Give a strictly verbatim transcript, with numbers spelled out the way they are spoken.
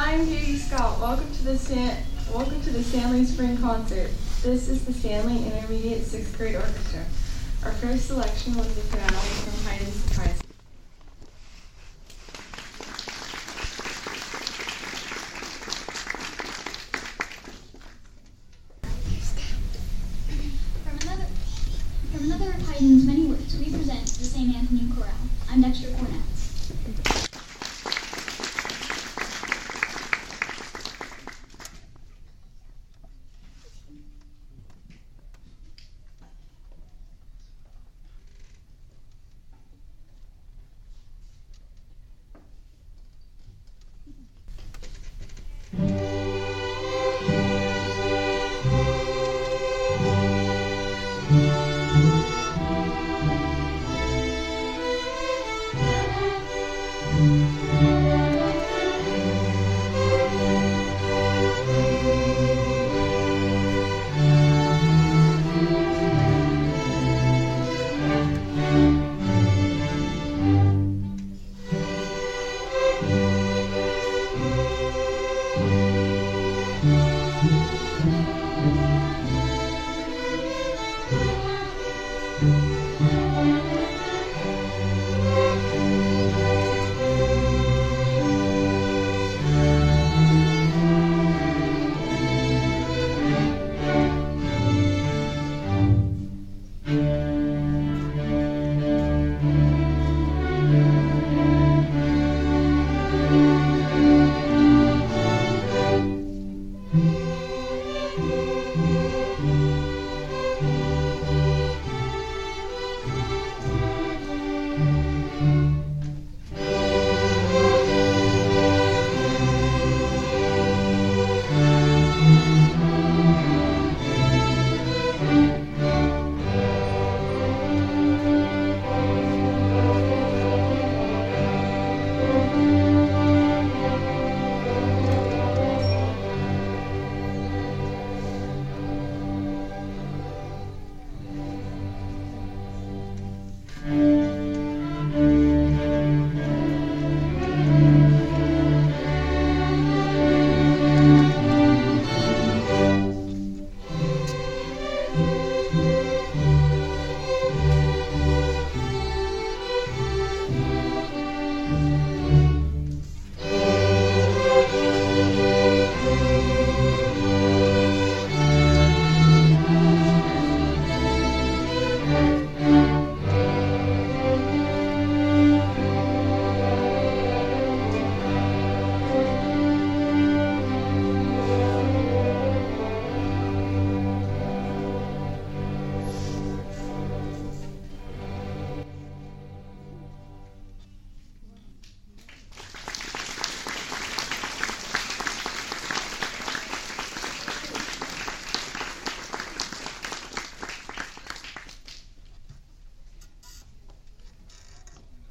I'm Katie Scott. Welcome to the Stan- Welcome to the Stanley Spring Concert. This is the Stanley Intermediate Sixth Grade Orchestra. Our first selection was the finale from Hide and Surprise. From another, from another of Haydn's many works, we present the Saint Anthony Chorale. I'm Dexter Cornell.